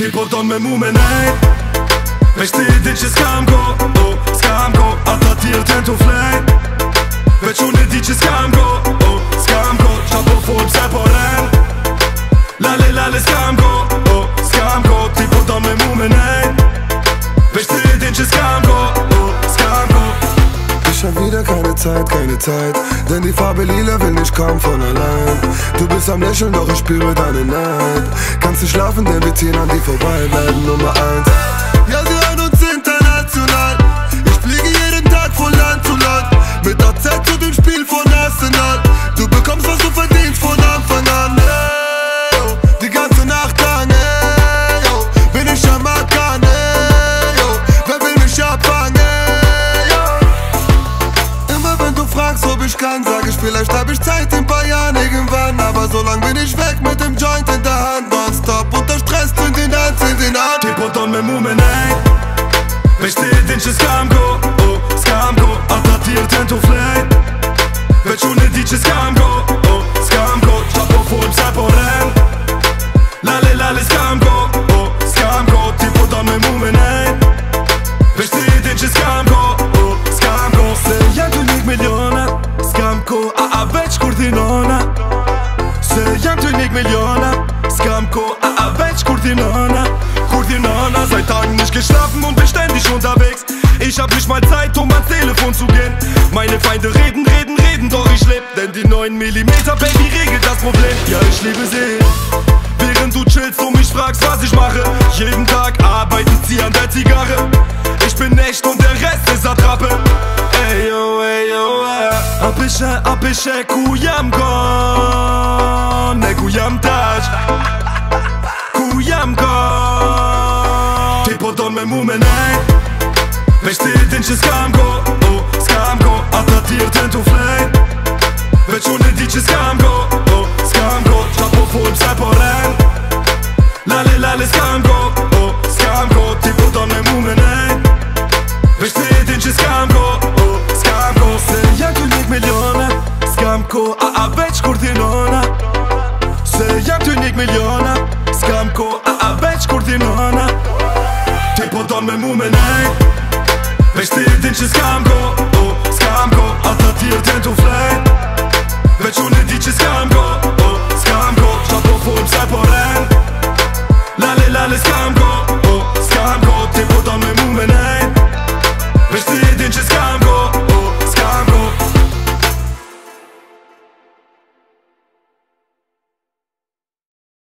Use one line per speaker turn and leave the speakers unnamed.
Ti po don me mu me nejt Veç ti din që s'kam go, oh, s'kam go Ata tjerë ten t'u flejt Veç unë e di që s'kam go, oh, s'kam go Qa po full pse po ren Lale lale s'kam go, oh, s'kam go Ti po don me mu me nejt Veç ti din që s'kam go, oh, s'kam go
Ich hab wieder keine Zeit, denn die Farbe lila will nicht kommen von allein. Du bist am Lächeln, doch ich spüre deinen Neid. Kannst nicht schlafen, denn wir ziehen an dir vorbei, bleiben Nummer 1. Ja, sie hören uns international. Ich fliege jeden Tag von Land zu Land. Mit AZ zu dem Spiel von Arsenal. Du bekommst, was du verdienst von Anfang an. Hey, oh, die ganze Nacht lang, hey, oh, bin ich am Ackern, hey, oh, wer will mich abfangen? Fragst, ob ich kann, sag ich, vielleicht hab ich Zeit in paar Jahren irgendwann. Aber so lang bin ich weg mit dem Joint in der Hand. Nonstop unter Stress, zünd ihn an.
Ti po don me mu me nejt Veç ti din që s'kam go, oh, s'kam go Ata tjerë ten t'u flejt Veç unë e di që s'kam go, oh, s'kam go Qa po full pse po ren Lale lale s'kam go, oh, s'kam go Ti po don me mu me nejt Veç ti din që s'kam go, oh, s'kam go Se janë t'u nik miliona S'kam ko, a veç kur ti nona Se janë t'u nik miliona S'kam ko, a veç kur ti nona Kur ti nona Seit Tagen nicht geschlafen und bin ständig unterwegs Ich hab nicht mal Zeit, um ans Telefon zu gehen Meine Feinde reden, reden, reden, doch ich leb Denn die 9 mm Baby regelt das Problem Ja, ich liebe sie Während du chillst und mich fragst, was ich mache Jeden Tag arbeiten, zieh an der Zigarre Ich bin echt und der Rest ist Attrappe Ey yo, apishe ku jam gon Ne ku jam tash Ku jam gon Ti po don me mu me nejt Veç ti din që s'kam go, oh, s'kam go Ata tjerë ten t'u flejt Veç unë e di që s'kam go, oh, s'kam go Qa po full pse po ren Lale lale s'kam go, oh, s'kam go Ti po don me mu me nejt Veç ti din që s'kam go, oh, s'kam go Se janë t'u nik miliona S'kam ko, a veç kur ti nona Se janë t'u nik miliona S'kam ko, a veç kur ti nona Ti po don me mu me nejt Veç ti din që s'kam go, oh, s'kam go Ata tjerë ten t'u flejt Veç unë e di që s'kam